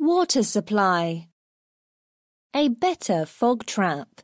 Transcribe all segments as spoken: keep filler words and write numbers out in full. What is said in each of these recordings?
Water supply. A better fog trap.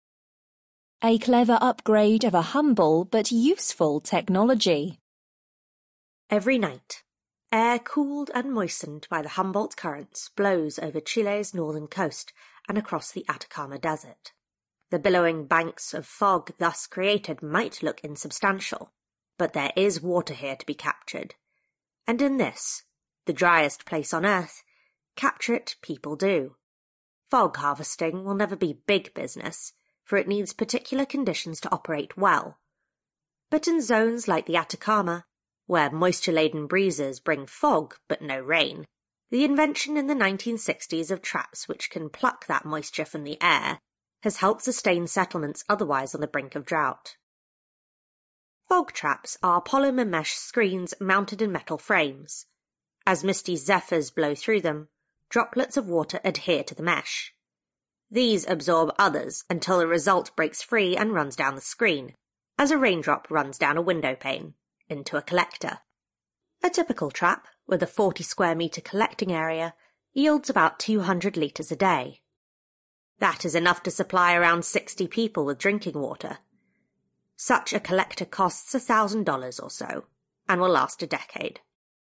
A clever upgrade of a humble but useful technology. Every night, air cooled and moistened by the Humboldt currents blows over Chile's northern coast and across the Atacama Desert. The billowing banks of fog thus created might look insubstantial, but there is water here to be captured. And in this, the driest place on Earth, capture it people do. Fog harvesting will never be big business, for it needs particular conditions to operate well. But in zones like the Atacama, where moisture-laden breezes bring fog but no rain, the invention in the nineteen sixties of traps which can pluck that moisture from the air has helped sustain settlements otherwise on the brink of drought. Fog traps are polymer mesh screens mounted in metal frames. As misty zephyrs blow through them, droplets of water adhere to the mesh. These absorb others until the result breaks free and runs down the screen, as a raindrop runs down a window pane, into a collector. A typical trap, with a forty square metre collecting area, yields about two hundred litres a day. That is enough to supply around sixty people with drinking water. Such a collector costs a thousand dollars or so, and will last a decade.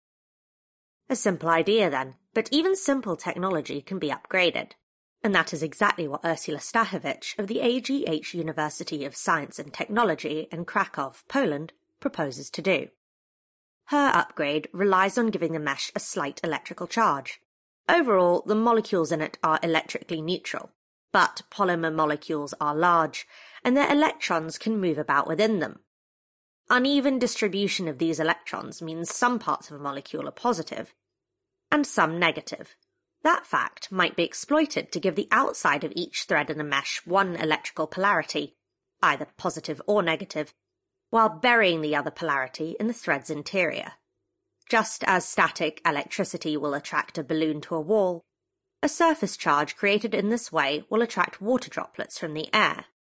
A simple idea then, but even simple technology can be upgraded. And that is exactly what Ursula Stachowicz of the A G H University of Science and Technology in Krakow, Poland, proposes to do. Her upgrade relies on giving the mesh a slight electrical charge. Overall, the molecules in it are electrically neutral, but polymer molecules are large, and their electrons can move about within them. Uneven distribution of these electrons means some parts of a molecule are positive, and some negative. That fact might be exploited to give the outside of each thread in the mesh one electrical polarity, either positive or negative, while burying the other polarity in the thread's interior. Just as static electricity will attract a balloon to a wall, a surface charge created in this way will attract water droplets from the air.